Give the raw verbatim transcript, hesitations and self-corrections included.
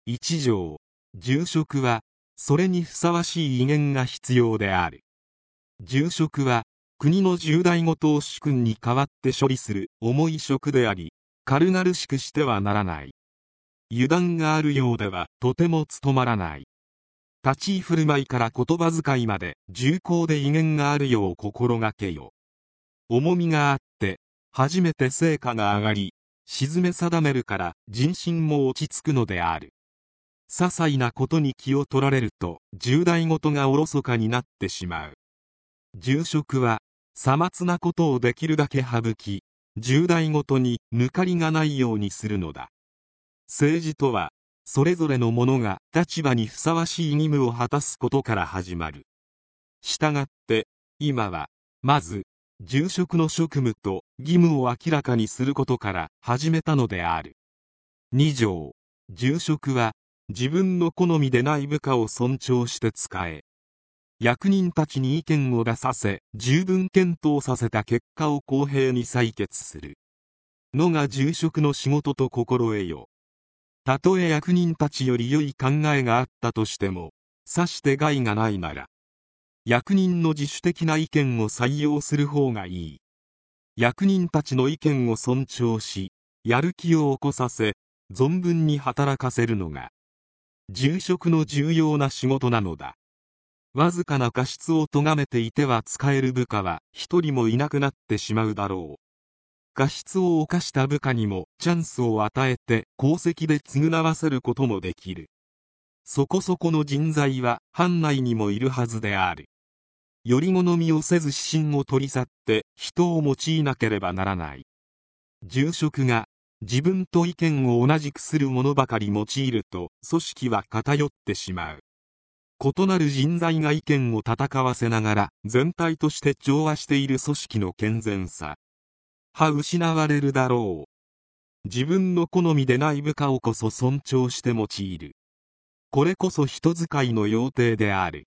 いち条、重職はそれにふさわしい威厳が必要である。重職は国の重大事を主君に代わって処理する重い職であり、軽々しくしてはならない。油断があるようではとても務まらない。立ち居振る舞いから言葉遣いまで重厚で威厳があるよう心がけよ。重みがあって初めて成果が上がり、鎮め定めるから人心も落ち着くのである。些細なことに気を取られると重大事がおろそかになってしまう。重職はさまつなことをできるだけ省き、重大事に抜かりがないようにするのだ。政治とはそれぞれの者が立場にふさわしい義務を果たすことから始まる。したがって今はまず重職の職務と義務を明らかにすることから始めたのである。に条、重職は自分の好みでない部下を尊重して使え、役人たちに意見を出させ十分検討させた結果を公平に採決するのが重職の仕事と心得よ。たとえ役人たちより良い考えがあったとしても、さして害がないなら役人の自主的な意見を採用する方がいい。役人たちの意見を尊重し、やる気を起こさせ存分に働かせるのが重職の重要な仕事なのだ。わずかな過失を咎めていては使える部下は一人もいなくなってしまうだろう。過失を犯した部下にもチャンスを与えて功績で償わせることもできる。そこそこの人材は藩内にもいるはずである。より好みをせず私心を取り去って人を用いなければならない。重職が自分と意見を同じくする者ばかり用いると組織は偏ってしまう。異なる人材が意見を戦わせながら全体として調和している組織の健全さは失われるだろう。自分の好みでない部下をこそ尊重して用いる。これこそ人使いの要諦である。